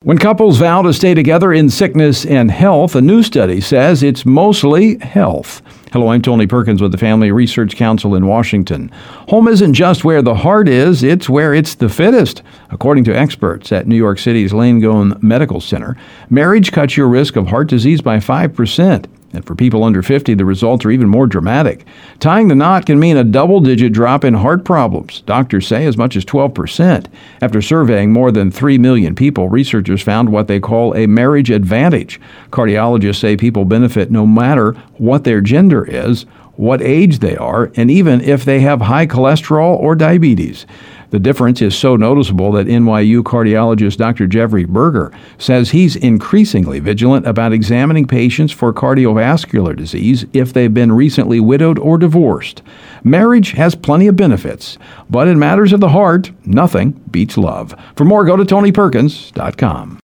When couples vow to stay together in sickness and health, a new study says it's mostly health. Hello, I'm Tony Perkins with the Family Research Council in Washington. Home isn't just where the heart is, it's where it's the fittest. According to experts at New York City's Langone Medical Center, marriage cuts your risk of heart disease by 5%. And for people under 50, the results are even more dramatic. Tying the knot can mean a double-digit drop in heart problems. Doctors say as much as 12%. After surveying more than 3 million people, researchers found what they call a marriage advantage. Cardiologists say people benefit no matter what their gender is, what age they are, and even if they have high cholesterol or diabetes. The difference is so noticeable that NYU cardiologist Dr. Jeffrey Berger says he's increasingly vigilant about examining patients for cardiovascular disease if they've been recently widowed or divorced. Marriage has plenty of benefits, but in matters of the heart, nothing beats love. For more, go to TonyPerkins.com.